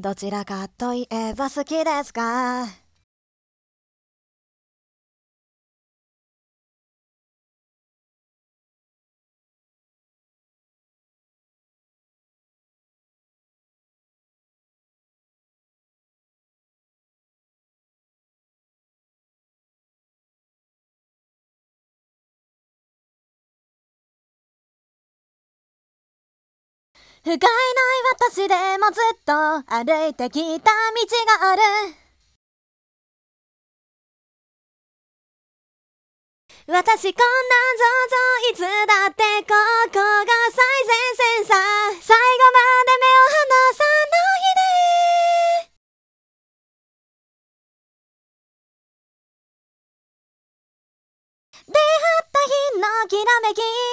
どちらかといえば好きですか？不甲斐ない私でもずっと歩いてきた道がある。私こんな上々いつだってここが最前線さ。最後まで目を離さないで。出会った日のきらめき